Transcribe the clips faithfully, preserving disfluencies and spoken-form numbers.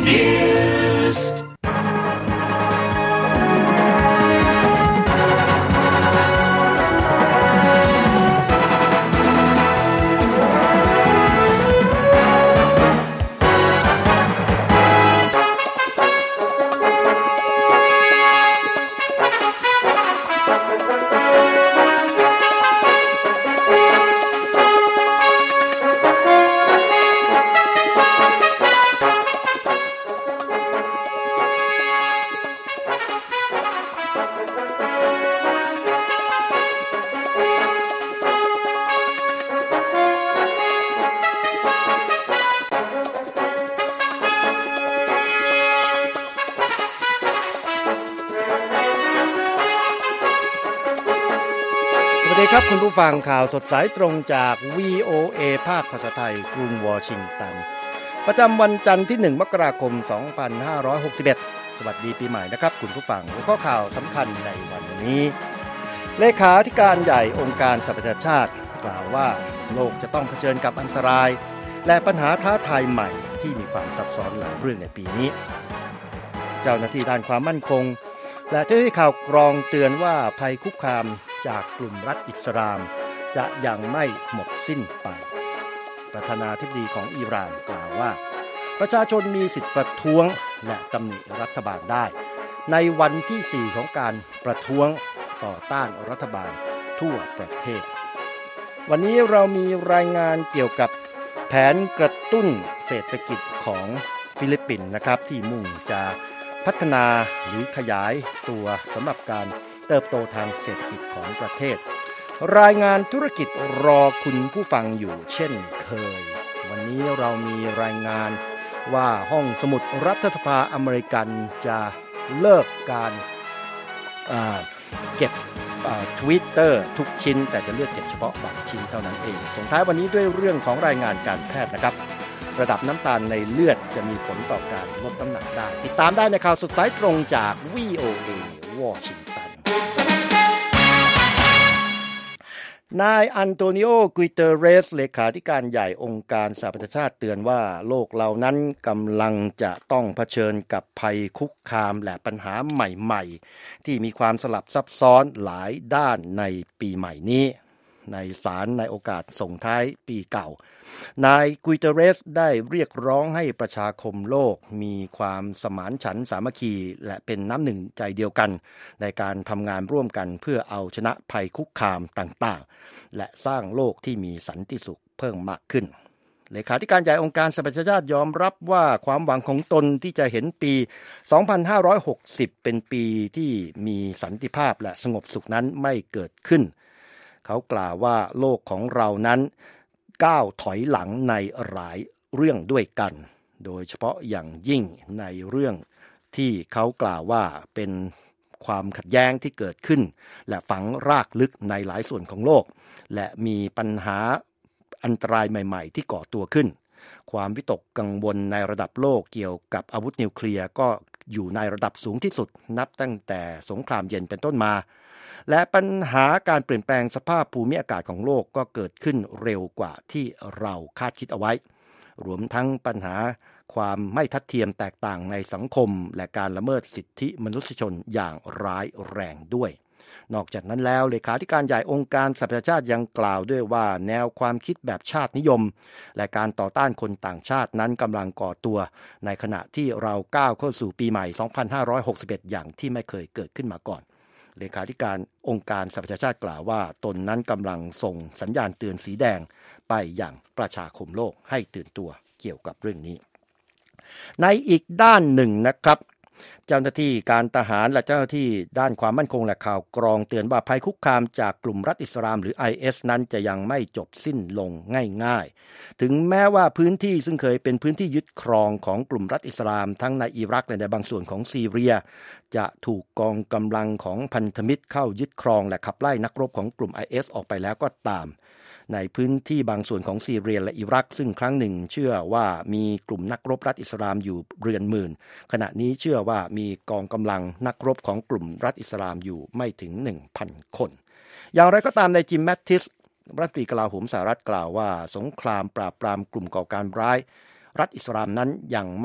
News สวัสดีครับคุณผู้ฟังข่าวสดสายตรงจาก วี โอ เอ ภาคภาษาไทยกรุงวอชิงตันประจำวันจันทร์ที่หนึ่งมกราคมสองพันห้าร้อยหกสิบเอ็ดสวัสดีปีใหม่นะครับคุณผู้ฟังหัวข้อข่าวสำคัญในวันนี้เลขาธิการใหญ่องค์การสหประชาชาติกล่าวว่าโลกจะต้องเผชิญกับอันตรายและปัญหาท้าทายใหม่ที่มีความซับซ้อนหลายเรื่องในปีนี้เจ้าหน้าที่ด้านความมั่นคงและเจ้าหน้าที่ข่าวกรองเตือนว่าภัยคุกคามจากกลุ่มรัฐอิสลามจะยังไม่หมดสิ้นไปประธานาธิบดีของอิหร่านกล่าวว่าประชาชนมีสิทธิประท้วงและตำหนิรัฐบาลได้ในวันที่สี่ของการประท้วงต่อต้านรัฐบาลทั่วประเทศวันนี้เรามีรายงานเกี่ยวกับแผนกระตุ้นเศรษฐกิจของฟิลิปปินส์นะครับที่มุ่งจะพัฒนาหรือขยายตัวสำหรับการเติบโตทางเศรษฐกิจของประเทศรายงานธุรกิจรอคุณผู้ฟังอยู่เช่นเคยวันนี้เรามีรายงานว่าห้องสมุดรัฐสภาอเมริกันจะเลิกการเก็บทวิตเตอร์ทุกชิ้นแต่จะเลือกเก็บเฉพาะบางชิ้นเท่านั้นเองส่งท้ายวันนี้ด้วยเรื่องของรายงานการแพทย์นะครับระดับน้ำตาลในเลือดจะมีผลต่อการลดน้ำหนักได้ติดตามได้ในข่าวสดสายตรงจาก วี โอ เอ วอชิงตันนายอันโตนิโอ กุยเตเรสเลขาธิการใหญ่องค์การสหประชาชาติเตือนว่าโลกเรานั้นกำลังจะต้องเผชิญกับภัยคุกคามและปัญหาใหม่ๆที่มีความสลับซับซ้อนหลายด้านในปีใหม่นี้ในสารในโอกาสส่งท้ายปีเก่านายกุยเตเรสได้เรียกร้องให้ประชาคมโลกมีความสมานฉันท์สามัคคีและเป็นน้ำหนึ่งใจเดียวกันในการทำงานร่วมกันเพื่อเอาชนะภัยคุกคามต่างๆและสร้างโลกที่มีสันติสุขเพิ่มมากขึ้นเลขาธิการใหญ่องค์การสหประชาชาติยอมรับว่าความหวังของตนที่จะเห็นปีสองพันห้าร้อยหกสิบเป็นปีที่มีสันติภาพและสงบสุขนั้นไม่เกิดขึ้นเขากล่าวว่าโลกของเรานั้นก้าวถอยหลังในหลายเรื่องด้วยกันโดยเฉพาะอย่างยิ่งในเรื่องที่เขากล่าวว่าเป็นความขัดแย้งที่เกิดขึ้นและฝังรากลึกในหลายส่วนของโลกและมีปัญหาอันตรายใหม่ๆที่ก่อตัวขึ้นความวิตกกังวลในระดับโลกเกี่ยวกับอาวุธนิวเคลียร์ก็อยู่ในระดับสูงที่สุดนับตั้งแต่สงครามเย็นเป็นต้นมาและปัญหาการเปลี่ยนแปลงสภาพภูมิอากาศของโลกก็เกิดขึ้นเร็วกว่าที่เราคาดคิดเอาไว้รวมทั้งปัญหาความไม่ทัดเทียมแตกต่างในสังคมและการละเมิดสิทธิมนุษยชนอย่างร้ายแรงด้วยนอกจากนั้นแล้วเลขาธิการใหญ่องค์การสหประชาชาติยังกล่าวด้วยว่าแนวความคิดแบบชาตินิยมและการต่อต้านคนต่างชาตินั้นกำลังก่อตัวในขณะที่เราก้าวเข้าสู่ปีใหม่สองพันห้าร้อยหกสิบเอ็ดอย่างที่ไม่เคยเกิดขึ้นมาก่อนเลขาธิการองค์การสหประชาชาติกล่าวว่าตนนั้นกำลังส่งสัญญาณเตือนสีแดงไปอย่างประชาคมโลกให้ตื่นตัวเกี่ยวกับเรื่องนี้ในอีกด้านหนึ่งนะครับเจ้าหน้าที่การทหารและเจ้าหน้าที่ด้านความมั่นคงและข่าวกรองเตือนว่าภัยคุกคามจากกลุ่มรัฐอิสลามหรือ ไอ เอส นั้นจะยังไม่จบสิ้นลงง่ายๆถึงแม้ว่าพื้นที่ซึ่งเคยเป็นพื้นที่ยึดครองของกลุ่มรัฐอิสลามทั้งในอิรักและในบางส่วนของซีเรียจะถูกกองกำลังของพันธมิตรเข้ายึดครองและขับไล่นักรบของกลุ่ม ไอ เอส ออกไปแล้วก็ตามในพื้นที่บางส่วนของซีเรียและอิรักซึ่งครั้งหนึ่งเชื่อว่ามีกลุ่มนักรบรัฐอิสลามอยู่เรือนหมื่นขณะนี้เชื่อว่ามีกองกำลังนักรบของกลุ่มรัฐอิสลามอยู่ไม่ถึง หนึ่งพัน คนอย่างไรก็ตามในจิมแมตติสรัฐมนตรีกลาโหมสหรัฐกล่าวว่าสงครามปราบปรามกลุ่มก่อการร้ายรัฐอิสลามนั้นยังไม่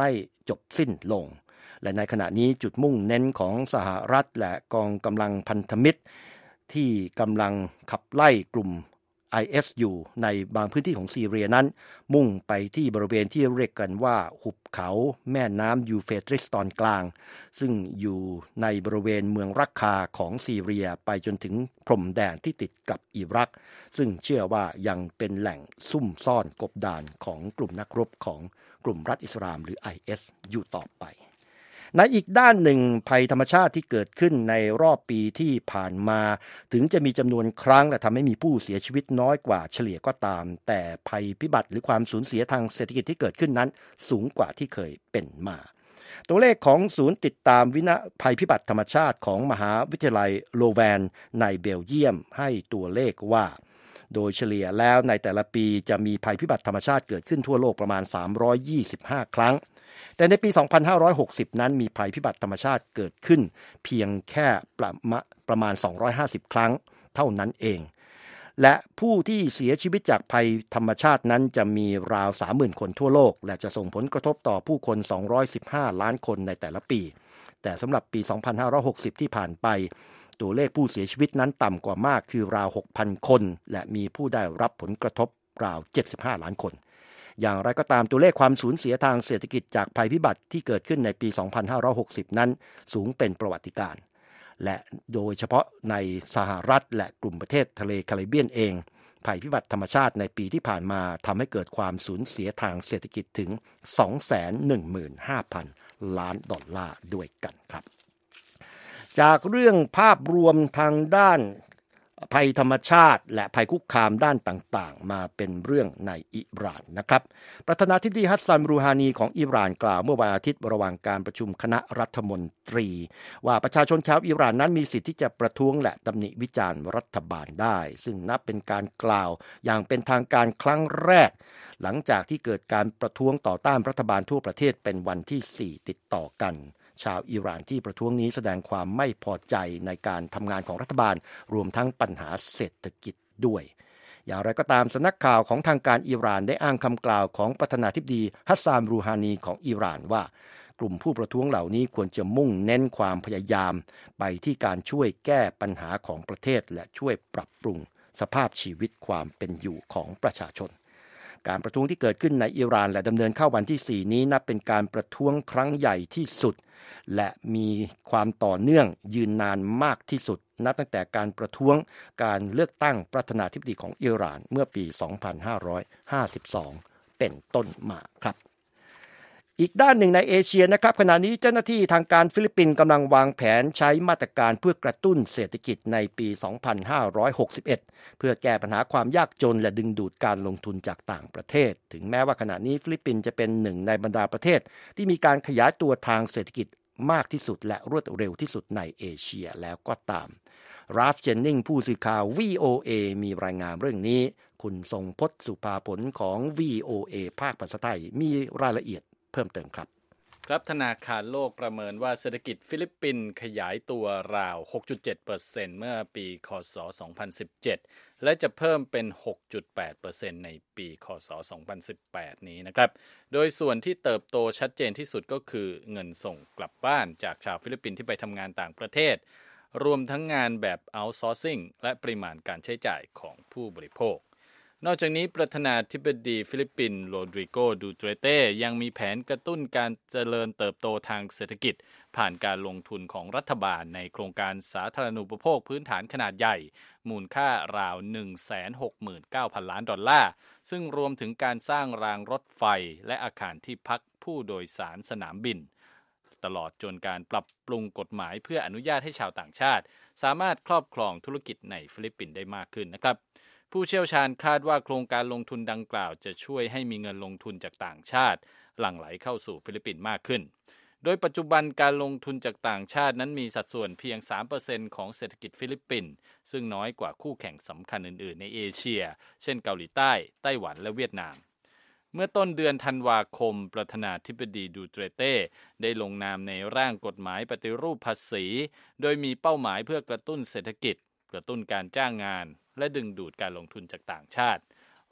จบสิ้นลงและในขณะนี้จุดมุ่งเน้นของสหรัฐและกองกำลังพันธมิตรที่กำลังขับไล่กลุ่ม ไอ เอส อยู่ในบางพื้นที่ของซีเรียนั้นมุ่งไปที่บริเวณที่เรียกกันว่าหุบเขาแม่น้ำยูเฟรติสตอนกลางซึ่งอยู่ในบริเวณเมืองรักคาของซีเรียไปจนถึงพรมแดนที่ติดกับอิรักซึ่งเชื่อว่ายังเป็นแหล่งซุ่มซ่อนกบดานของกลุ่มนักรบของกลุ่มรัฐอิสลามหรือ ไอ เอส อยู่ต่อไปในอีกด้านหนึ่งภัยธรรมชาติที่เกิดขึ้นในรอบปีที่ผ่านมาถึงจะมีจำนวนครั้งและทำให้มีผู้เสียชีวิตน้อยกว่าเฉลี่ยก็ตามแต่ภัยพิบัติหรือความสูญเสียทางเศรษฐกิจที่เกิดขึ้นนั้นสูงกว่าที่เคยเป็นมาตัวเลขของศูนย์ติดตามวินาศภัยพิบัติธรรมชาติของมหาวิทยาลัยโลแวนในเบลเยียมให้ตัวเลขว่าโดยเฉลี่ยแล้วในแต่ละปีจะมีภัยพิบัติธรรมชาติเกิดขึ้นทั่วโลกประมาณสามร้อยยี่สิบห้าครั้งแต่ในปีสองพันห้าร้อยหกสิบนั้นมีภัยพิบัติธรรมชาติเกิดขึ้นเพียงแค่ประมาณประมาณสองร้อยห้าสิบครั้งเท่านั้นเองและผู้ที่เสียชีวิตจากภัยธรรมชาตินั้นจะมีราว สามหมื่น คนทั่วโลกและจะส่งผลกระทบต่อผู้คนสองร้อยสิบห้าล้านคนในแต่ละปีแต่สำหรับปีสองพันห้าร้อยหกสิบที่ผ่านไปตัวเลขผู้เสียชีวิตนั้นต่ำกว่ามากคือราว หกพัน คนและมีผู้ได้รับผลกระทบราวเจ็ดสิบห้าล้านคนอย่างไรก็ตามตัวเลขความสูญเสียทางเศรษฐกิจจากภัยพิบัติที่เกิดขึ้นในปีสองพันห้าร้อยหกสิบนั้นสูงเป็นประวัติการณ์และโดยเฉพาะในสหรัฐและกลุ่มประเทศทะเลแคริบเบียนเองภัยพิบัติธรรมชาติในปีที่ผ่านมาทำให้เกิดความสูญเสียทางเศรษฐกิจถึง สองแสนหนึ่งหมื่นห้าพัน ล้านดอลลาร์ด้วยกันครับจากเรื่องภาพรวมทางด้านภัยธรรมชาติและภัยคุกคามด้านต่างๆมาเป็นเรื่องในอิหร่านนะครับประธานาธิบดีฮัสซัน รูฮานีของอิหร่านกล่าวเมื่อวันอาทิตย์ระหว่างการประชุมคณะรัฐมนตรีว่าประชาชนชาวอิหร่านนั้นมีสิทธิ์ที่จะประท้วงและตำหนิวิจารณ์รัฐบาลได้ซึ่งนับเป็นการกล่าวอย่างเป็นทางการครั้งแรกหลังจากที่เกิดการประท้วงต่อต้านรัฐบาลทั่วประเทศเป็นวันที่สี่ติดต่อกันชาวอิหร่านที่ประท้วงนี้แสดงความไม่พอใจในการทำงานของรัฐบาลรวมทั้งปัญหาเศรษฐกิจด้วยอย่างไรก็ตามสำนักข่าวของทางการอิหร่านได้อ้างคำกล่าวของประธานาธิบดีฮัสซาน รูฮานีของอิหร่านว่ากลุ่มผู้ประท้วงเหล่านี้ควรจะมุ่งเน้นความพยายามไปที่การช่วยแก้ปัญหาของประเทศและช่วยปรับปรุงสภาพชีวิตความเป็นอยู่ของประชาชนการประท้วงที่เกิดขึ้นในอิหร่านและดำเนินเข้าวันที่สี่นี้นับเป็นการประท้วงครั้งใหญ่ที่สุดและมีความต่อเนื่องยืนนานมากที่สุดนับตั้งแต่การประท้วงการเลือกตั้งประธานาธิบดีของอิหร่านเมื่อปีสองพันห้าร้อยห้าสิบสองเป็นต้นมาครับอีกด้านหนึ่งในเอเชียนะครับขณะนี้เจ้าหน้าที่ทางการฟิลิปปินส์กำลังวางแผนใช้มาตรการเพื่อกระตุ้นเศรษฐกิจในปีสองพันห้าร้อยหกสิบเอ็ดเพื่อแก้ปัญหาความยากจนและดึงดูดการลงทุนจากต่างประเทศถึงแม้ว่าขณะนี้ฟิลิปปินส์จะเป็นหนึ่งในบรรดาประเทศที่มีการขยายตัวทางเศรษฐกิจมากที่สุดและรวดเร็วที่สุดในเอเชียแล้วก็ตามราฟเจนนิงผู้สื่อข่าว วี โอ เอ มีรายงานเรื่องนี้คุณทรงพจน์สุภาผลของ วี โอ เอ ภาคภาษาไทยมีรายละเอียดเพิ่มเติมครับครับธนาคารโลกประเมินว่าเศรษฐกิจฟิลิปปินส์ขยายตัวราว หกจุดเจ็ดเปอร์เซ็นต์ เมื่อปีค.ศ. สองพันสิบเจ็ดและจะเพิ่มเป็น หกจุดแปดเปอร์เซ็นต์ ในปีค.ศ. สองพันสิบแปดนี้นะครับโดยส่วนที่เติบโตชัดเจนที่สุดก็คือเงินส่งกลับบ้านจากชาวฟิลิปปินส์ที่ไปทำงานต่างประเทศรวมทั้งงานแบบ outsourcing และปริมาณการใช้จ่ายของผู้บริโภคนอกจากนี้ประธานาธิบดีฟิลิปปินส์โรดริโก ดูเตเต้ยังมีแผนกระตุ้นการเจริญเติบโตทางเศรษฐกิจผ่านการลงทุนของรัฐบาลในโครงการสาธารณูปโภคพื้นฐานขนาดใหญ่มูลค่าราว หนึ่งแสนหกหมื่นเก้าพัน ล้านดอลลาร์ซึ่งรวมถึงการสร้างรางรถไฟและอาคารที่พักผู้โดยสารสนามบินตลอดจนการปรับปรุงกฎหมายเพื่ออนุญาตให้ชาวต่างชาติสามารถครอบครองธุรกิจในฟิลิปปินส์ได้มากขึ้นนะครับผู้เชี่ยวชาญคาดว่าโครงการลงทุนดังกล่าวจะช่วยให้มีเงินลงทุนจากต่างชาติหลั่งไหลเข้าสู่ฟิลิปปินส์มากขึ้นโดยปัจจุบันการลงทุนจากต่างชาตินั้นมีสัดส่วนเพียง สามเปอร์เซ็นต์ ของเศรษฐกิจฟิลิปปินส์ซึ่งน้อยกว่าคู่แข่งสำคัญอื่นๆในเอเชียเช่นเกาหลีใต้ไต้หวันและเวียดนามเมื่อต้นเดือนธันวาคมประธานาธิบดีดูเตเต้ได้ลงนามในร่างกฎหมายปฏิรูปภาษีโดยมีเป้าหมายเพื่อกระตุ้นเศรษฐกิจกระตุ้นการจ้างงานและดึงดูดการลงทุนจากต่างชาติ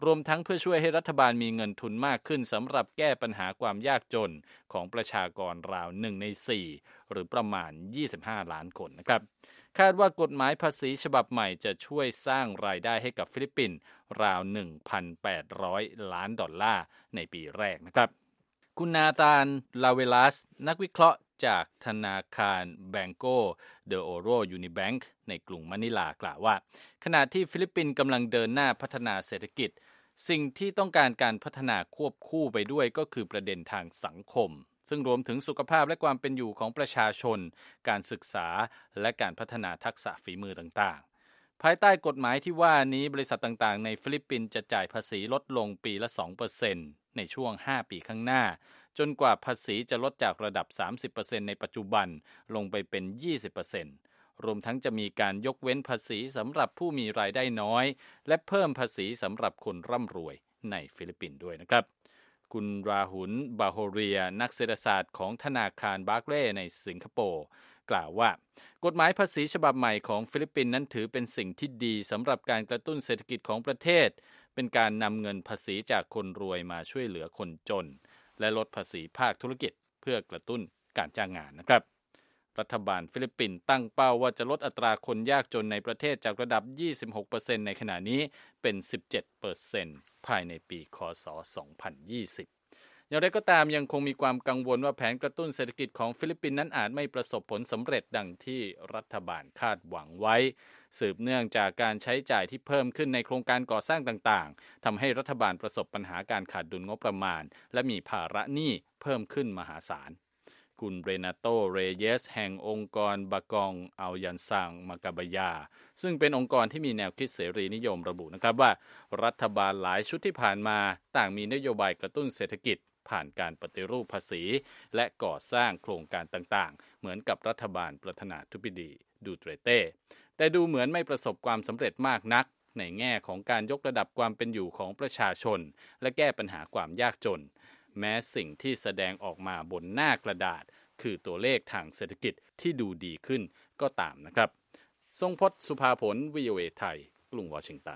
รวมทั้งเพื่อช่วยให้รัฐบาลมีเงินทุนมากขึ้นสำหรับแก้ปัญหาความยากจนของประชากรราวหนึ่งในสี่หรือประมาณยี่สิบห้าล้านคนนะครับคาดว่ากฎหมายภาษีฉบับใหม่จะช่วยสร้างรายได้ให้กับฟิลิปปินส์ราว หนึ่งพันแปดร้อย ล้านดอลลาร์ในปีแรกนะครับคุณนาธาน ลาเวลัสนักวิเคราะห์จากธนาคารแบงโกเดโอโรยูนิแบงก์ในกรุงมะนิลากล่าวว่าขณะที่ฟิลิปปินส์กำลังเดินหน้าพัฒนาเศรษฐกิจสิ่งที่ต้องการการพัฒนาควบคู่ไปด้วยก็คือประเด็นทางสังคมซึ่งรวมถึงสุขภาพและความเป็นอยู่ของประชาชนการศึกษาและการพัฒนาทักษะฝีมือต่างๆภายใต้กฎหมายที่ว่านี้บริษัทต่างๆในฟิลิปปินส์จะจ่ายภาษีลดลงปีละ สองเปอร์เซ็นต์ ในช่วงห้าปีข้างหน้าจนกว่าภาษีจะลดจากระดับ สามสิบเปอร์เซ็นต์ ในปัจจุบันลงไปเป็น ยี่สิบเปอร์เซ็นต์ รวมทั้งจะมีการยกเว้นภาษีสำหรับผู้มีรายได้น้อยและเพิ่มภาษีสำหรับคนร่ำรวยในฟิลิปปินส์ด้วยนะครับคุณราหุล บาโฮเรียนักเศรษฐศาสตร์ของธนาคารบาร์เกลย์ในสิงคโปร์กล่าวว่ากฎหมายภาษีฉบับใหม่ของฟิลิปปินส์นั้นถือเป็นสิ่งที่ดีสำหรับการกระตุ้นเศรษฐกิจของประเทศเป็นการนำเงินภาษีจากคนรวยมาช่วยเหลือคนจนและลดภาษีภาคธุรกิจเพื่อกระตุ้นการจ้างงานนะครับรัฐบาลฟิลิปปินส์ตั้งเป้าว่าจะลดอัตราคนยากจนในประเทศจากระดับ ยี่สิบหกเปอร์เซ็นต์ ในขณะนี้เป็น สิบเจ็ดเปอร์เซ็นต์ ภายในปีค.ศ. สองพันยี่สิบอย่างไรก็ตามยังคงมีความกังวลว่าแผนกระตุ้นเศรษฐกิจของฟิลิปปินส์นั้นอาจไม่ประสบผลสำเร็จดังที่รัฐบาลคาดหวังไว้สืบเนื่องจากการใช้จ่ายที่เพิ่มขึ้นในโครงการก่อสร้างต่างๆทำให้รัฐบาลประสบปัญหาการขาดดุลงบประมาณและมีภาระหนี้เพิ่มขึ้นมหาศาลคุณเรนาโต เรเยสแห่งองค์กรบากองอัลยันซังมากาบายาซึ่งเป็นองค์กรที่มีแนวคิดเสรีนิยมระบุนะครับว่ารัฐบาลหลายชุดที่ผ่านมาต่างมีนโยบายกระตุ้นเศรษฐกิจผ่านการปฏิรูปภาษีและก่อสร้างโครงการต่างๆเหมือนกับรัฐบาลประธานาธิบดีดูเตรเต้แต่ดูเหมือนไม่ประสบความสำเร็จมากนักในแง่ของการยกระดับความเป็นอยู่ของประชาชนและแก้ปัญหาความยากจนแม้สิ่งที่แสดงออกมาบนหน้ากระดาษคือตัวเลขทางเศรษฐกิจที่ดูดีขึ้นก็ตามนะครับทรงพจน์ สุภาผล วี โอ เอ ไทยกรุงวอชิงตัน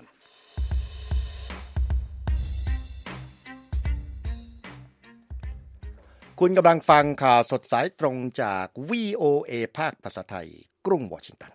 คุณกำลังฟังข่าวสดสายตรงจาก วี โอ เอ ภาคภาษาไทยกรุงวอชิงตัน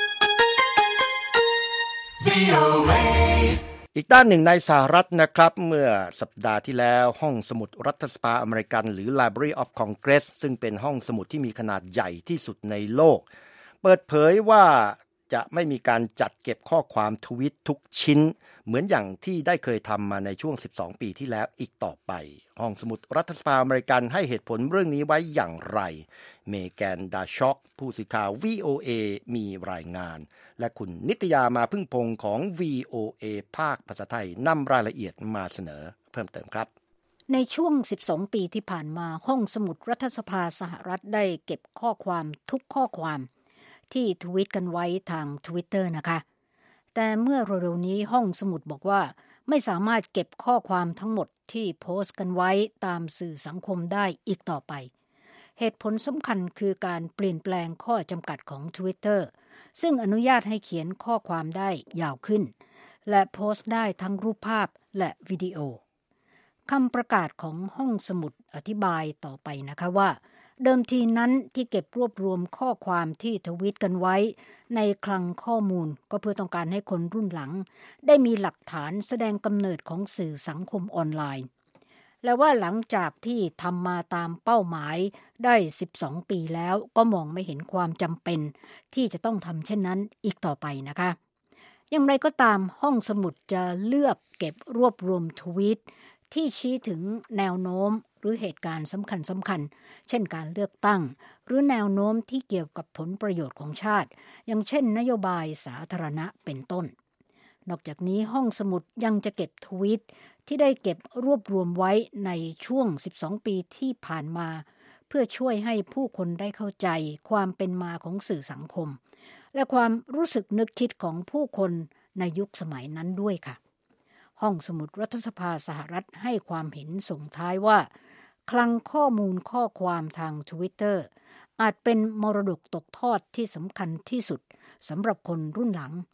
อีกด้านหนึ่งในสหรัฐนะครับเมื่อสัปดาห์ที่แล้วห้องสมุดรัฐสภาอเมริกันหรือ Library of Congress ซึ่งเป็นห้องสมุดที่มีขนาดใหญ่ที่สุดในโลกเปิดเผยว่าจะไม่มีการจัดเก็บข้อความทวีตทุกชิ้นเหมือนอย่างที่ได้เคยทำมาในช่วงสิบสองปีที่แล้วอีกต่อไปห้องสมุดรัฐสภาอเมริกันให้เหตุผลเรื่องนี้ไว้อย่างไรเมแกน ดาช็อกผู้สื่อข่าว วี โอ เอ มีรายงานและคุณนิตยามาพึ่งพงศ์ของ วี โอ เอ ภาคภาษาไทยนำรายละเอียดมาเสนอเพิ่มเติมครับในช่วงสิบสองปีที่ผ่านมาห้องสมุดรัฐสภาสหรัฐได้เก็บข้อความทุกข้อความที่ทวีตกันไว้ทาง Twitter นะคะแต่เมื่อเร็วๆนี้ห้องสมุดบอกว่าไม่สามารถเก็บข้อความทั้งหมดที่โพสต์กันไว้ตามสื่อสังคมได้อีกต่อไปเหตุผลสำคัญคือการเปลี่ยนแปลงข้อจำกัดของ Twitter ซึ่งอนุญาตให้เขียนข้อความได้ยาวขึ้นและโพสต์ได้ทั้งรูปภาพและวิดีโอคำประกาศของห้องสมุดอธิบายต่อไปนะคะว่าเดิมทีนั้นที่เก็บรวบรวมข้อความที่ทวีตกันไว้ในคลังข้อมูลก็เพื่อต้องการให้คนรุ่นหลังได้มีหลักฐานแสดงกำเนิดของสื่อสังคมออนไลน์และว่าหลังจากที่ทำมาตามเป้าหมายได้สิบสองปีแล้วก็มองไม่เห็นความจำเป็นที่จะต้องทำเช่นนั้นอีกต่อไปนะคะอย่างไรก็ตามห้องสมุดจะเลือกเก็บรวบรวมทวีตที่ชี้ถึงแนวโน้มหรือเหตุการณ์สำคัญสำคัญเช่นการเลือกตั้งหรือแนวโน้มที่เกี่ยวกับผลประโยชน์ของชาติอย่างเช่นนโยบายสาธารณะเป็นต้นนอกจากนี้ห้องสมุดยังจะเก็บทวีตที่ได้เก็บรวบรวมไว้ในช่วงสิบสองปีที่ผ่านมาเพื่อช่วยให้ผู้คนได้เข้าใจความเป็นมาของสื่อสังคมและความรู้สึกนึกคิดของผู้คนในยุคสมัยนั้นด้วยค่ะห้องสมุดรัฐสภาสหรัฐให้ความเห็นส่งท้ายว่าคลังข้อมูลข้อความทาง Twitter อาจเป็นมรดกตกทอดที่สำคัญที่สุดสำหรับคนรุ่นหลัง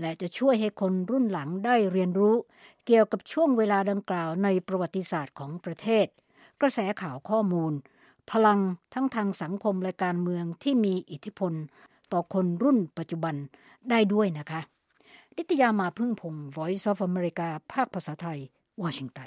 และจะช่วยให้คนรุ่นหลังได้เรียนรู้เกี่ยวกับช่วงเวลาดังกล่าวในประวัติศาสตร์ของประเทศกระแสข่าวข้อมูลพลังทั้งทางสังคมและการเมืองที่มีอิทธิพลต่อคนรุ่นปัจจุบันได้ด้วยนะคะนิตยามาพึ่งพงศ์ Voice of America ภาคภาษาไทยวอชิงตัน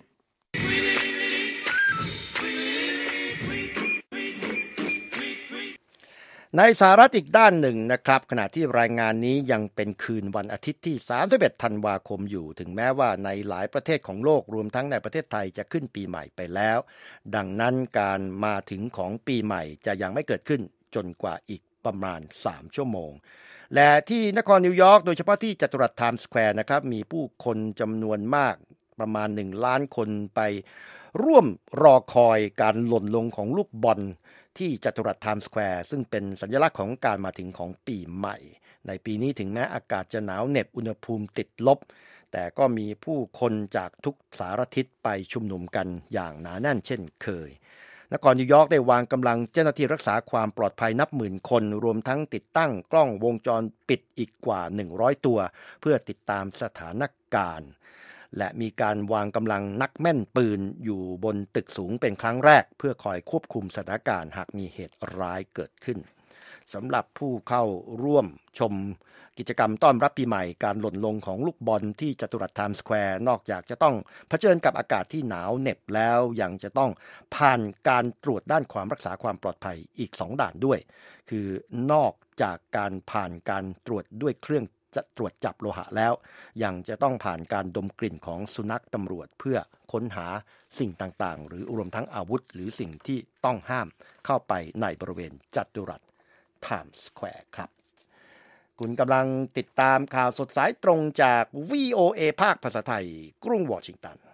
ในสหรัฐอีกด้านหนึ่งนะครับขณะที่รายงานนี้ยังเป็นคืนวันอาทิตย์ที่สามสิบเอ็ดธันวาคมอยู่ถึงแม้ว่าในหลายประเทศของโลกรวมทั้งในประเทศไทยจะขึ้นปีใหม่ไปแล้วดังนั้นการมาถึงของปีใหม่จะยังไม่เกิดขึ้นจนกว่าอีกประมาณสามชั่วโมงและที่นครนิวยอร์กโดยเฉพาะที่จัตุรัสไทม์สแควร์นะครับมีผู้คนจำนวนมากประมาณหนึ่งล้านคนไปร่วมรอคอยการหล่นลงของลูกบอลที่จัตุรัสไทม์สแควร์ซึ่งเป็นสัญลักษณ์ของการมาถึงของปีใหม่ในปีนี้ถึงแม้อากาศจะหนาวเหน็บอุณหภูมิติดลบแต่ก็มีผู้คนจากทุกสารทิศไปชุมนุมกันอย่างหนาแน่นเช่นเคยนครนิวยอร์กได้วางกำลังเจ้าหน้าที่รักษาความปลอดภัยนับหมื่นคนรวมทั้งติดตั้งกล้องวงจรปิดอีกกว่าหนึ่งร้อยตัวเพื่อติดตามสถานการณ์และมีการวางกำลังนักแม่นปืนอยู่บนตึกสูงเป็นครั้งแรกเพื่อคอยควบคุมสถานการณ์หากมีเหตุร้ายเกิดขึ้นสำหรับผู้เข้าร่วมชมกิจกรรมต้อนรับปีใหม่การหล่นลงของลูกบอลที่จัตุรัสไทม์สแควร์นอกจากจะต้องเผชิญกับอากาศที่หนาวเหน็บแล้วยังจะต้องผ่านการตรวจด้านความรักษาความปลอดภัยอีกสองด่านด้วยคือนอกจากการผ่านการตรวจด้วยเครื่องจะตรวจจับโลหะแล้วยังจะต้องผ่านการดมกลิ่นของสุนัขตำรวจเพื่อค้นหาสิ่งต่างๆหรือรวมทั้งอาวุธหรือสิ่งที่ต้องห้ามเข้าไปในบริเวณจัตุรัสไทม์สแควร์ครับคุณกำลังติดตามข่าวสดสายตรงจาก วี โอ เอ ภาคภาษาไทยกรุงวอชิงตัน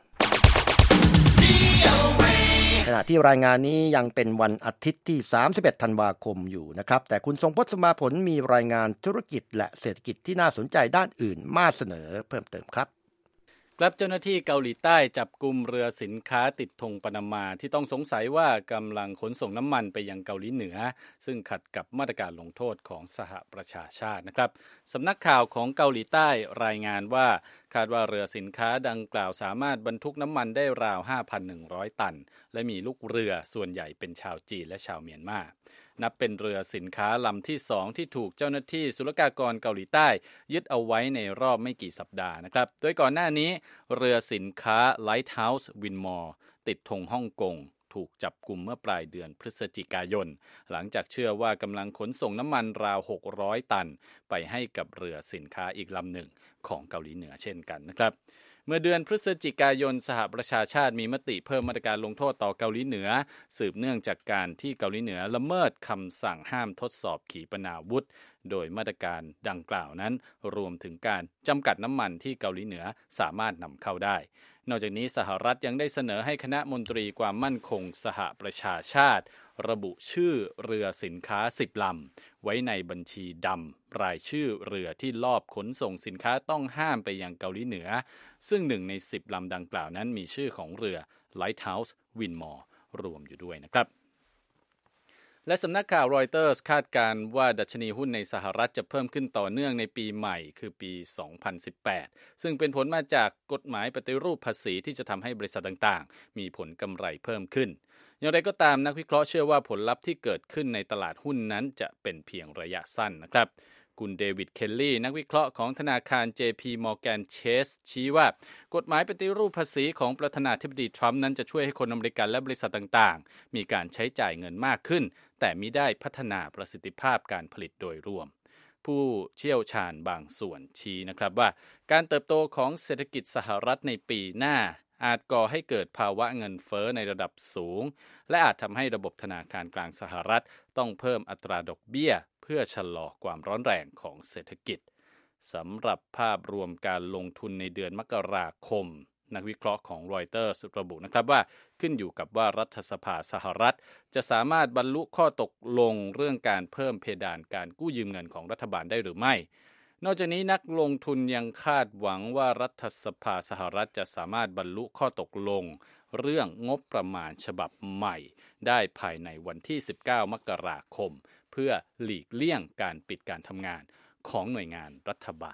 ขณะที่รายงานนี้ยังเป็นวันอาทิตย์ที่สามสิบเอ็ดธันวาคมอยู่นะครับแต่คุณทรงพจน์สมาผลมีรายงานธุรกิจและเศรษฐกิจที่น่าสนใจด้านอื่นมาเสนอเพิ่มเติมครับครับเจ้าหน้าที่เกาหลีใต้จับกุมเรือสินค้าติดธงปานามาที่ต้องสงสัยว่ากำลังขนส่งน้ำมันไปยังเกาหลีเหนือซึ่งขัดกับมาตรการลงโทษของสหประชาชาตินะครับสำนักข่าวของเกาหลีใต้รายงานว่าคาดว่าเรือสินค้าดังกล่าวสามารถบรรทุกน้ำมันได้ราว ห้าพันหนึ่งร้อย ตันและมีลูกเรือส่วนใหญ่เป็นชาวจีนและชาวเมียนมานับเป็นเรือสินค้าลำที่สองที่ถูกเจ้าหน้าที่ศุลกากรเกาหลีใต้ยึดเอาไว้ในรอบไม่กี่สัปดาห์นะครับโดยก่อนหน้านี้เรือสินค้า Lighthouse Winmore ติดธงฮ่องกงถูกจับกุมเมื่อปลายเดือนพฤศจิกายนหลังจากเชื่อว่ากำลังขนส่งน้ำมันราวหกร้อยตันไปให้กับเรือสินค้าอีกลำหนึ่งของเกาหลีเหนือเช่นกันนะครับเมื่อเดือนพฤศจิกายนสหประชาชาติมีมติเพิ่มมาตรการลงโทษต่อเกาหลีเหนือสืบเนื่องจากการที่เกาหลีเหนือละเมิดคำสั่งห้ามทดสอบขีปนาวุธโดยมาตรการดังกล่าวนั้นรวมถึงการจำกัดน้ำมันที่เกาหลีเหนือสามารถนำเข้าได้นอกจากนี้สหรัฐยังได้เสนอให้คณะมนตรีความมั่นคงสหประชาชาติระบุชื่อเรือสินค้าสิบลำไว้ในบัญชีดำรายชื่อเรือที่ลอบขนส่งสินค้าต้องห้ามไปยังเกาหลีเหนือซึ่งหนึ่งในสิบลำดังกล่าวนั้นมีชื่อของเรือ Lighthouse Winmore รวมอยู่ด้วยนะครับและสำนักข่าวรอยเตอร์สคาดการณ์ว่าดัชนีหุ้นในสหรัฐจะเพิ่มขึ้นต่อเนื่องในปีใหม่คือปีสองพันสิบแปดซึ่งเป็นผลมาจากกฎหมายปฏิรูปภาษีที่จะทำให้บริษัทต่างๆมีผลกำไรเพิ่มขึ้นอย่างไรก็ตามนักวิเคราะห์เชื่อว่าผลลัพธ์ที่เกิดขึ้นในตลาดหุ้นนั้นจะเป็นเพียงระยะสั้นนะครับคุณเดวิดเคลลี่นักวิเคราะห์ของธนาคาร เจ พี Morgan Chase ชี้ว่ากฎหมายปฏิรูปภาษีของประธานาธิบดีทรัมป์นั้นจะช่วยให้คนอเมริกันและบริษัทต่างๆมีการใช้จ่ายเงินมากขึ้นแต่มิได้พัฒนาประสิทธิภาพการผลิตโดยรวมผู้เชี่ยวชาญบางส่วนชี้นะครับว่าการเติบโตของเศรษฐกิจสหรัฐในปีหน้าอาจก่อให้เกิดภาวะเงินเฟ้อในระดับสูงและอาจทำให้ระบบธนาคารกลางสหรัฐต้องเพิ่มอัตราดอกเบี้ยเพื่อชะลอความร้อนแรงของเศรษฐกิจสำหรับภาพรวมการลงทุนในเดือนมกราคมนักวิเคราะห์ของรอยเตอร์สระบุนะครับว่าขึ้นอยู่กับว่ารัฐสภาสหรัฐจะสามารถบรรลุข้อตกลงเรื่องการเพิ่มเพดานการกู้ยืมเงินของรัฐบาลได้หรือไม่นอกจากนี้นักลงทุนยังคาดหวังว่ารัฐสภาสหรัฐจะสามารถบรรลุข้อตกลงเรื่องงบประมาณฉบับใหม่ได้ภายในวันที่สิบเก้ามกราคมเพื่อหลีกเลี่ยงการปิดการทำงานของหน่วยงานรัฐบาล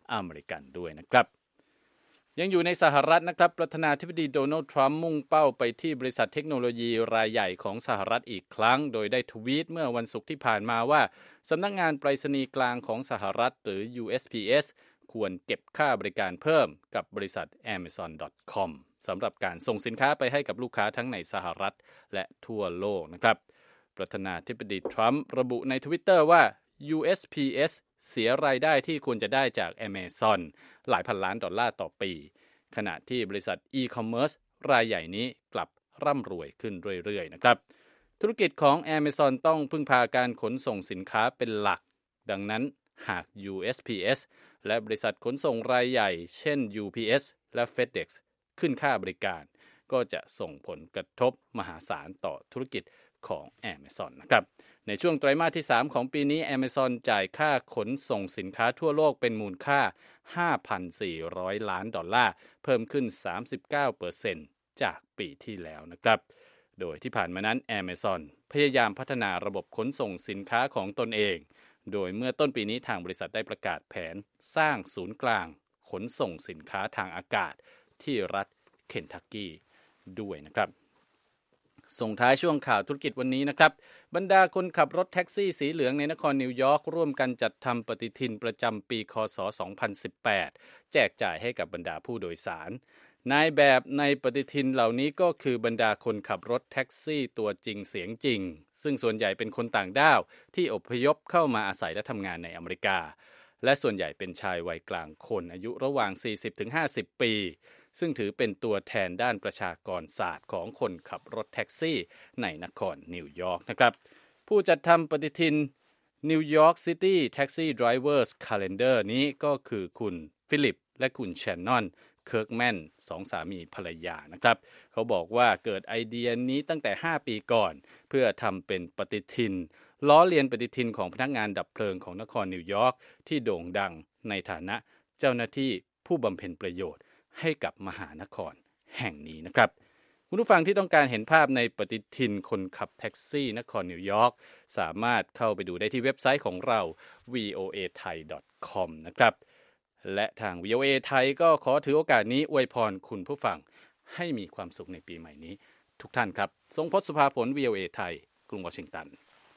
อเมริกันด้วยนะครับยังอยู่ในสหรัฐนะครับประธานาธิบดีโดนัลด์ทรัมป์มุ่งเป้าไปที่บริษัทเทคโนโลยีรายใหญ่ของสหรัฐอีกครั้งโดยได้ทวีตเมื่อวันศุกร์ที่ผ่านมาว่าสำนักงานไปรษณีย์กลางของสหรัฐหรือ ยู เอส พี เอส ควรเก็บค่าบริการเพิ่มกับบริษัท แอมะซอน ดอท คอม สำหรับการส่งสินค้าไปให้กับลูกค้าทั้งในสหรัฐและทั่วโลกนะครับประธานาธิบดีทรัมป์ระบุใน Twitter ว่า ยู เอส พี เอส เสียรายได้ที่ควรจะได้จาก Amazon หลายพันล้านดอลลาร์ต่อปีขณะที่บริษัทอีคอมเมิร์ซรายใหญ่นี้กลับร่ำรวยขึ้นเรื่อยๆนะครับธุรกิจของ Amazon ต้องพึ่งพาการขนส่งสินค้าเป็นหลักดังนั้นหาก ยู เอส พี เอส และบริษัทขนส่งรายใหญ่เช่น ยู พี เอส และ FedEx ขึ้นค่าบริการก็จะส่งผลกระทบมหาศาลต่อธุรกิจของ Amazon นะครับในช่วงไตรมาสที่สามของปีนี้ Amazon จ่ายค่าขนส่งสินค้าทั่วโลกเป็นมูลค่า ห้าพันสี่ร้อย ล้านดอลลาร์เพิ่มขึ้น สามสิบเก้าเปอร์เซ็นต์ จากปีที่แล้วนะครับโดยที่ผ่านมานั้น Amazon พยายามพัฒนาระบบขนส่งสินค้าของตนเองโดยเมื่อต้นปีนี้ทางบริษัทได้ประกาศแผนสร้างศูนย์กลางขนส่งสินค้าทางอากาศที่รัฐเคนทักกี้ด้วยนะครับส่งท้ายช่วงข่าวธุรกิจวันนี้นะครับบรรดาคนขับรถแท็กซี่สีเหลืองในนครนิวยอร์กร่วมกันจัดทำปฏิทินประจำปีคศสองพันสิบแปดแจกจ่ายให้กับบรรดาผู้โดยสารนายแบบในปฏิทินเหล่านี้ก็คือบรรดาคนขับรถแท็กซี่ตัวจริงเสียงจริงซึ่งส่วนใหญ่เป็นคนต่างด้าวที่อพยพเข้ามาอาศัยและทำงานในอเมริกาและส่วนใหญ่เป็นชายวัยกลางคนอายุระหว่าง สี่สิบถึงห้าสิบ ปีซึ่งถือเป็นตัวแทนด้านประชากรศาสตร์ของคนขับรถแท็กซี่ในนครนิวยอร์กนะครับผู้จัดทำปฏิทิน New York City Taxi Drivers Calendar นี้ก็คือคุณฟิลิปและคุณแชนนอนเคิร์กแมนสองสามีภรรยานะครับเขาบอกว่าเกิดไอเดียนี้ตั้งแต่ห้าปีก่อนเพื่อทำเป็นปฏิทินล้อเลียนปฏิทินของพนักงานดับเพลิงของนครนิวยอร์กที่โด่งดังในฐานะเจ้าหน้าที่ผู้บำเพ็ญประโยชน์ให้กับมหานครแห่งนี้นะครับคุณผู้ฟังที่ต้องการเห็นภาพในปฏิทินคนขับแท็กซี่นครนิวยอร์กสามารถเข้าไปดูได้ที่เว็บไซต์ของเรา วี โอ เอ ไทย ดอท คอม นะครับและทาง วี โอ เอ ไทยก็ขอถือโอกาสนี้อวยพรคุณผู้ฟังให้มีความสุขในปีใหม่นี้ทุกท่านครับทรงพจน์สุภาผล วี โอ เอ ไทยกรุงวอชิงตัน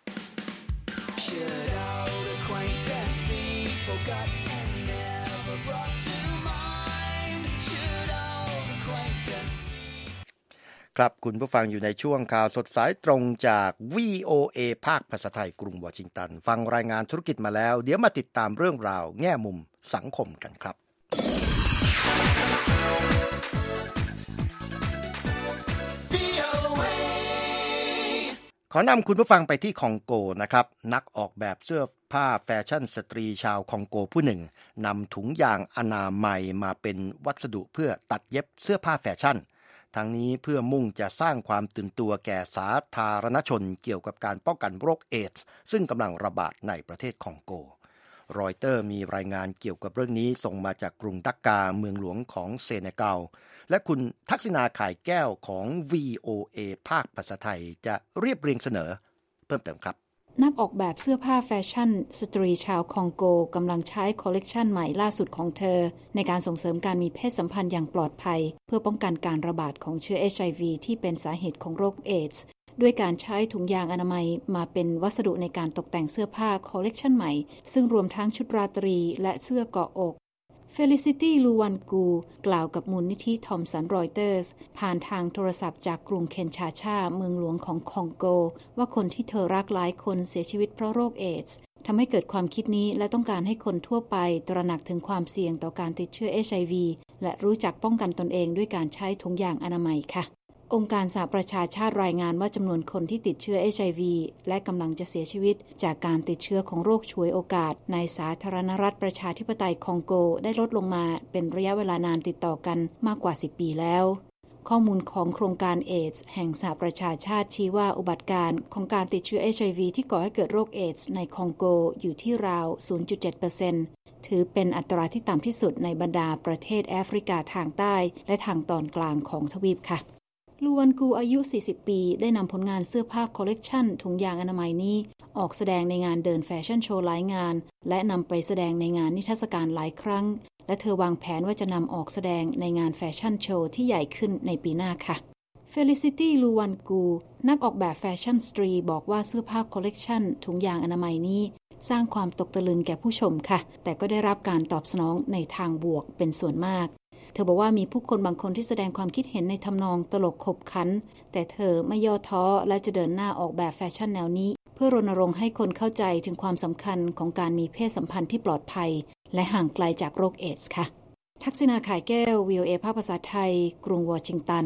ครับคุณผู้ฟังอยู่ในช่วงข่าวสดสายตรงจาก วี โอ เอ ภาคภาษาไทยกรุงวอชิงตันฟังรายงานธุรกิจมาแล้วเดี๋ยวมาติดตามเรื่องราวแง่มุมสังคมกันครับขอนำคุณผู้ฟังไปที่คองโกนะครับนักออกแบบเสื้อผ้าแฟชั่นสตรีชาวคองโกผู้หนึ่งนำถุงยางอนามัยมาเป็นวัสดุเพื่อตัดเย็บเสื้อผ้าแฟชั่นทั้งนี้เพื่อมุ่งจะสร้างความตื่นตัวแก่สาธารณชนเกี่ยวกับการป้องกันโรคเอดส์ซึ่งกำลังระบาดในประเทศคองโกรอยเตอร์มีรายงานเกี่ยวกับเรื่องนี้ส่งมาจากกรุงดักกาเมืองหลวงของเซเนกัลและคุณทักษิณาข่ายแก้วของ วี โอ เอ ภาคภาษาไทยจะเรียบเรียงเสนอเพิ่มเติมครับนักออกแบบเสื้อผ้าแฟชั่นสตรีชาวคองโกกำลังใช้คอลเลกชันใหม่ล่าสุดของเธอในการส่งเสริมการมีเพศสัมพันธ์อย่างปลอดภัยเพื่อป้องกันการระบาดของเชื้อ เอช ไอ วี ที่เป็นสาเหตุของโรคเอดส์ด้วยการใช้ถุงยางอนามัยมาเป็นวัสดุในการตกแต่งเสื้อผ้าคอลเลกชันใหม่ซึ่งรวมทั้งชุดราตรีและเสื้อเกาะอกFelicity Luwangu กล่าวกับมูลนิธิทอมสันรอยเตอร์สผ่านทางโทรศัพท์จากกรุงเคนชาชาเมืองหลวงของคองโกว่าคนที่เธอรักหลายคนเสียชีวิตเพราะโรคเอดส์ทำให้เกิดความคิดนี้และต้องการให้คนทั่วไปตระหนักถึงความเสี่ยงต่อการติดเชื้อ เอช ไอ วี และรู้จักป้องกันตนเองด้วยการใช้ถุงยางอนามัยค่ะองค์การสหประชาชาติรายงานว่าจำนวนคนที่ติดเชื้อ เอช ไอ วี และกำลังจะเสียชีวิตจากการติดเชื้อของโรคฉวยโอกาสในสาธารณรัฐประชาธิปไตยคองโกได้ลดลงมาเป็นระยะเวลานานติดต่อกันมากกว่าสิบปีแล้วข้อมูลของโครงการเอดส์แห่งสหประชาชาติชี้ว่าอุบัติการณ์ของการติดเชื้อ เอช ไอ วี ที่ก่อให้เกิดโรคเอดส์ในคองโกอยู่ที่ราว ศูนย์จุดเจ็ดเปอร์เซ็นต์ ถือเป็นอัตราที่ต่ำที่สุดในบรรดาประเทศแอฟริกาทางใต้และทางตอนกลางของทวีปค่ะลูวันกูอายุสี่สิบปีได้นำผลงานเสื้อผ้าคอลเลกชันถุงยางอนามัยนี้ออกแสดงในงานเดินแฟชั่นโชว์หลายงานและนำไปแสดงในงานนิทรรศการหลายครั้งและเธอวางแผนว่าจะนำออกแสดงในงานแฟชั่นโชว์ที่ใหญ่ขึ้นในปีหน้าค่ะ Felicity ลูวันกูนักออกแบบแฟชั่นสตรีบอกว่าเสื้อผ้าคอลเลกชันถุงยางอนามัยนี้สร้างความตกตะลึงแก่ผู้ชมค่ะแต่ก็ได้รับการตอบสนองในทางบวกเป็นส่วนมากเธอบอกว่ามีผู้คนบางคนที่แสดงความคิดเห็นในทำนองตลกขบขันแต่เธอไม่ย่อท้อและจะเดินหน้าออกแบบแฟชั่นแนวนี้เพื่อรณรงค์ให้คนเข้าใจถึงความสำคัญของการมีเพศสัมพันธ์ที่ปลอดภัยและห่างไกลจากโรคเอดส์ค่ะทักษิณาข่ายแก้ว วี โอ เอ ภาคภาษาไทยกรุงวอชิงตัน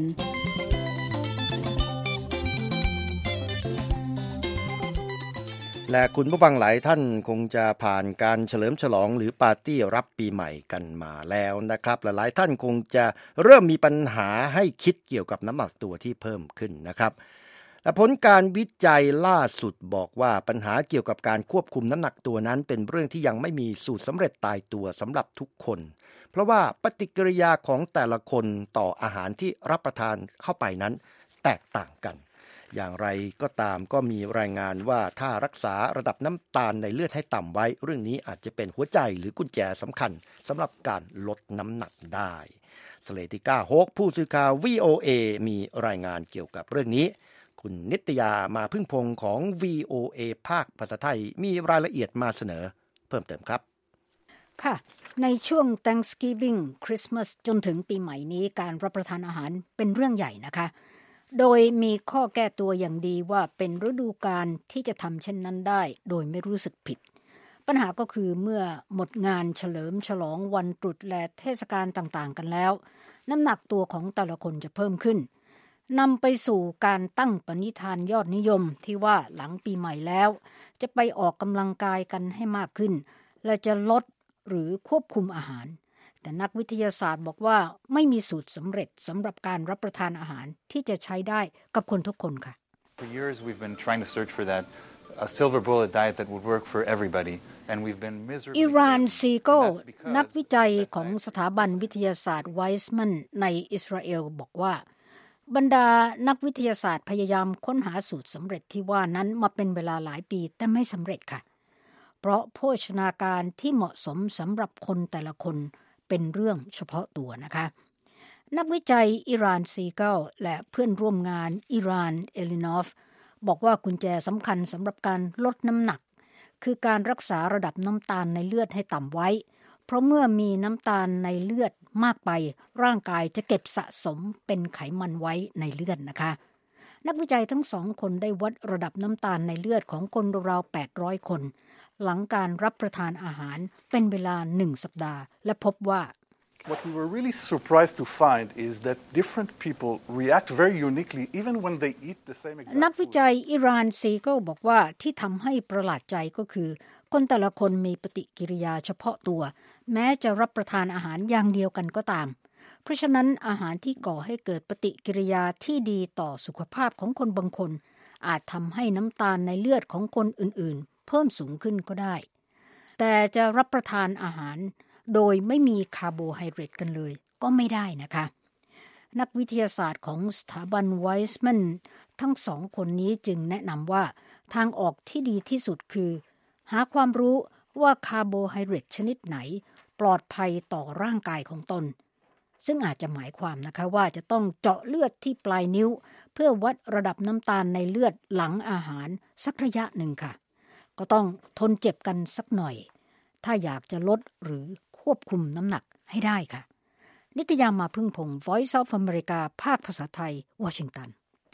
และคุณผู้ฟังหลายท่านคงจะผ่านการเฉลิมฉลองหรือปาร์ตี้รับปีใหม่กันมาแล้วนะครับและหลายท่านคงจะเริ่มมีปัญหาให้คิดเกี่ยวกับน้ำหนักตัวที่เพิ่มขึ้นนะครับและผลการวิจัยล่าสุดบอกว่าปัญหาเกี่ยวกับการควบคุมน้ำหนักตัวนั้นเป็นเรื่องที่ยังไม่มีสูตรสำเร็จตายตัวสำหรับทุกคนเพราะว่าปฏิกิริยาของแต่ละคนต่ออาหารที่รับประทานเข้าไปนั้นแตกต่างกันอย่างไรก็ตามก็มีรายงานว่าถ้ารักษาระดับน้ำตาลในเลือดให้ต่ำไว้เรื่องนี้อาจจะเป็นหัวใจหรือกุญแจสำคัญสำหรับการลดน้ำหนักได้สเลติก้าโฮกผู้สื่อข่าว วี โอ เอ มีรายงานเกี่ยวกับเรื่องนี้คุณนิตยามาพึ่งพงของ วี โอ เอ ภาคภาษาไทยมีรายละเอียดมาเสนอเพิ่มเติมครับค่ะในช่วง Thanksgiving Christmas จนถึงปีใหม่นี้การรับประทานอาหารเป็นเรื่องใหญ่นะคะโดยมีข้อแก้ตัวอย่างดีว่าเป็นฤดูกาลที่จะทำเช่นนั้นได้โดยไม่รู้สึกผิดปัญหาก็คือเมื่อหมดงานเฉลิมฉลองวันตรุษและเทศกาลต่างๆกันแล้วน้ำหนักตัวของแต่ละคนจะเพิ่มขึ้นนำไปสู่การตั้งปณิธานยอดนิยมที่ว่าหลังปีใหม่แล้วจะไปออกกำลังกายกันให้มากขึ้นและจะลดหรือควบคุมอาหารแต่นักวิทยาศาสตร์บอกว่าไม่มีสูตรสำเร็จสำหรับการรับประทานอาหารที่จะใช้ได้กับคนทุกคนค่ะ For years we've been trying to search for that a silver bullet diet that would work for everybody and we've been miserably อิรานซีโกนักวิจัยของสถาบันวิทยาศาสตร์ไวส์แมนในอิสราเอลบอกว่าบรรดานักวิทยาศาสตร์พยายามค้นหาสูตรสำเร็จที่ว่านั้นมาเป็นเวลาหลายปีแต่ไม่สำเร็จค่ะเพราะโภชนาการที่เหมาะสมสำหรับคนแต่ละคนเป็นเรื่องเฉพาะตัวนะคะนักวิจัยอิรานซีเกิลและเพื่อนร่วมงานอิรานเอลินอฟบอกว่ากุญแจสำคัญสำหรับการลดน้ำหนักคือการรักษาระดับน้ำตาลในเลือดให้ต่ำไว้เพราะเมื่อมีน้ำตาลในเลือดมากไปร่างกายจะเก็บสะสมเป็นไขมันไว้ในเลือดนะคะนักวิจัยทั้งสองคนได้วัดระดับน้ำตาลในเลือดของคนราวๆแปดร้อยคนหลังการรับประทานอาหารเป็นเวลาหนึ่งสัปดาห์และพบว่า What we were really surprised to find is that different people react very uniquely even when they eat the same exact food. นักวิจัยอิรานซีโกบอกว่าที่ทำให้ประหลาดใจก็คือคนแต่ละคนมีปฏิกิริยาเฉพาะตัวแม้จะรับประทานอาหารอย่างเดียวกันก็ตามเพราะฉะนั้นอาหารที่ก่อให้เกิดปฏิกิริยาที่ดีต่อสุขภาพของคนบางคนอาจทำให้น้ำตาลในเลือดของคนอื่นๆเพิ่มสูงขึ้นก็ได้แต่จะรับประทานอาหารโดยไม่มีคาร์โบไฮเดรตกันเลยก็ไม่ได้นะคะนักวิทยาศาสตร์ของสถาบันไวส์แมนทั้งสองคนนี้จึงแนะนำว่าทางออกที่ดีที่สุดคือหาความรู้ว่าคาร์โบไฮเดรตชนิดไหนปลอดภัยต่อร่างกายของตนซึ่งอาจจะหมายความนะคะว่าจะต้องเจาะเลือดที่ปลายนิ้วเพื่อวัดระดับน้ำตาลในเลือดหลังอาหารสักระยะหนึ่งค่ะก็ต้องทนเจ็บกันสักหน่อยถ้าอยากจะลดหรือควบคุมน้ำหนักให้ได้ค่ะนิตยามาพึ่งพง Voice of America ภาคภาษาไทยวอชิงตัน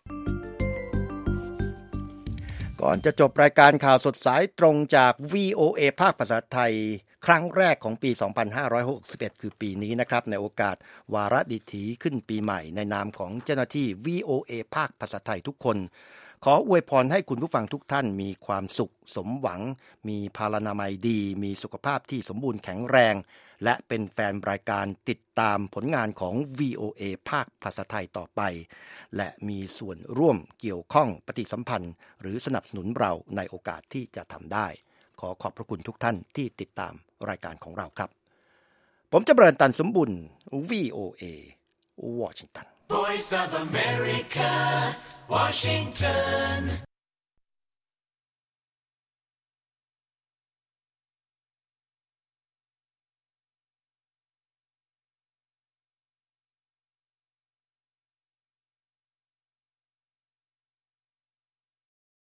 ก่อนจะจบรายการข่าวสดสายตรงจาก วี โอ เอ ภาคภาษาไทยครั้งแรกของปี สองพันห้าร้อยหกสิบเอ็ด คือปีนี้นะครับในโอกาสวาระดิถีขึ้นปีใหม่ในนามของเจ้าหน้าที่ วี โอ เอ ภาคภาษาไทยทุกคนขออวยพรให้คุณผู้ฟังทุกท่านมีความสุขสมหวังมีพลานามัยดีมีสุขภาพที่สมบูรณ์แข็งแรงและเป็นแฟนรายการติดตามผลงานของ วี โอ เอ ภาคภาษาไทยต่อไปและมีส่วนร่วมเกี่ยวข้องปฏิสัมพันธ์หรือสนับสนุนเราในโอกาสที่จะทำได้ขอขอบพระคุณทุกท่านที่ติดตามรายการของเราครับผมจำเริญตันสมบุญ วี โอ เอ วอชิงตัน Voice of America, Washington